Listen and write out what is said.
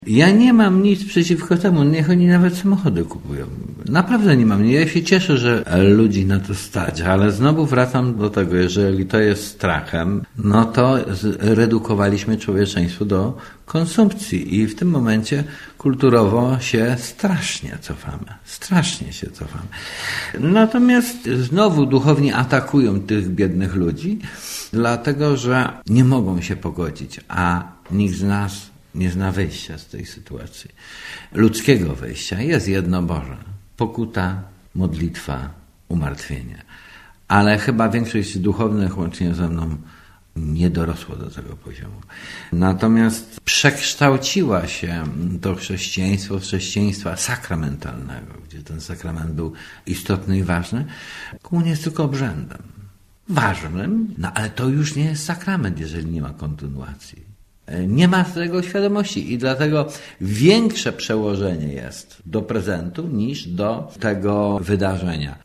Ja nie mam nic przeciwko temu, niech oni nawet samochody kupują. Naprawdę nie mam. Ja się cieszę, że ludzi na to stać, ale znowu wracam do tego, jeżeli to jest strachem, no to redukowaliśmy człowieczeństwo do konsumpcji i w tym momencie kulturowo się strasznie cofamy. Natomiast znowu duchowni atakują tych biednych ludzi, dlatego że nie mogą się pogodzić, a nikt z nas nie zna wyjścia z tej sytuacji. Ludzkiego wyjścia jest jedno Boże. Pokuta, modlitwa, umartwienie. Ale chyba większość duchownych, łącznie ze mną, nie dorosło do tego poziomu. Natomiast przekształciła się to chrześcijaństwo w chrześcijaństwa sakramentalnego, gdzie ten sakrament był istotny i ważny. Komunia jest tylko obrzędem. Ważnym, no ale to już nie jest sakrament, jeżeli nie ma kontynuacji. Nie ma tego świadomości i dlatego większe przełożenie jest do prezentu niż do tego wydarzenia.